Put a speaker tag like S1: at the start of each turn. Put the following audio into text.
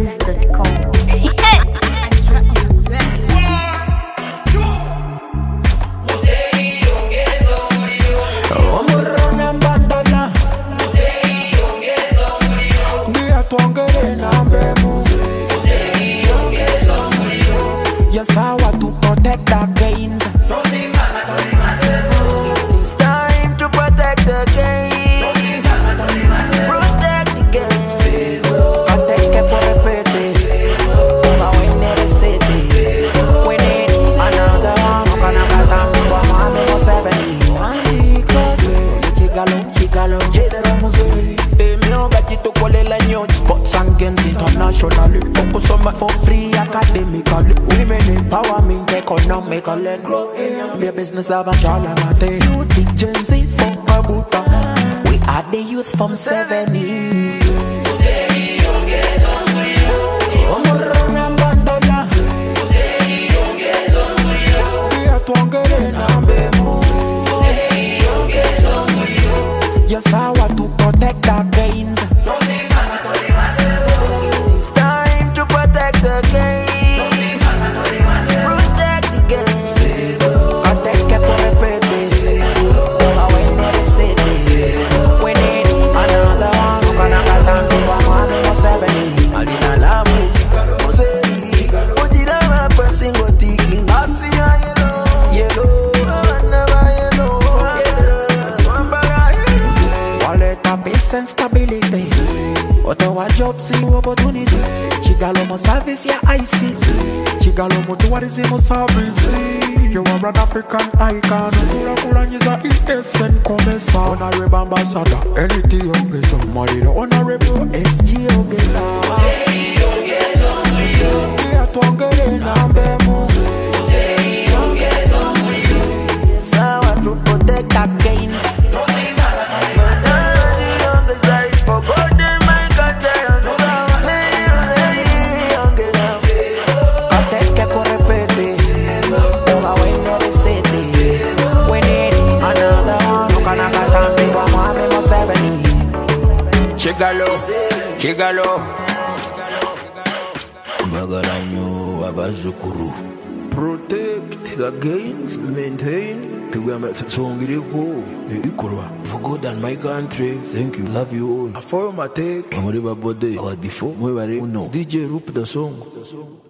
S1: NigerWise.com.
S2: Just how to protect our gains. It's time to protect the gains. Protect the gains. Protect it for repeat. Over when they say this. We need another one. Gonna got them for mommy for 70. Chigalo, General Musée. To call it new sports and games internationally. Focus on my for free academically. Women empowerment economically. Grow their business love and charlamate. Youth Gen Z from Kabuta. We are the youth from 70s. Just how to protect our gains. It's time to protect the gains. Protect the gains. Protect it for repeat. Over when they say this. We need another one. Gonna got time to one more 70. Alina Lamu. Put it on my person, go ticking. I see yellow. Peace and stability. What our job see opportunity. Chigalo mo service ya ICT. Chigalo mo tourism service. You are an African icon. Kula nyiza ESN komesa. Honorable ambassador. Anything ongeza. Marino honorable SG ongeza. Ya tuongere na mbemo. Sawa to protect our gains. Chigalo Bagaranyo Abazukuru. Protect the gains, maintain. For God and my country, thank you, love you all. For my take, our default, DJ Rup the song.